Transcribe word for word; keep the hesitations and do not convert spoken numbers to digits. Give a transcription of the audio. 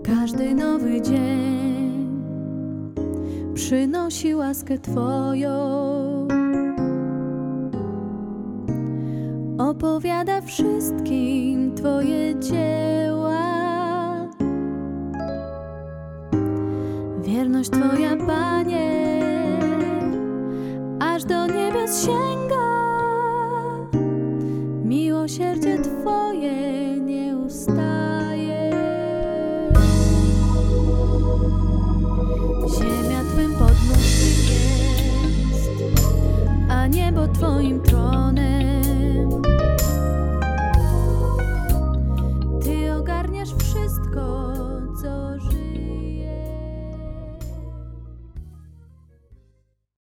Każdy nowy dzień przynosi łaskę Twoją, opowiada wszystkim Twoje dzieła. Wierność Twoja, Panie, aż do niebios sięga. Miłosierdzie Twoje nie ustaje. Ziemia Twym podnóżkiem jest, a niebo Twoim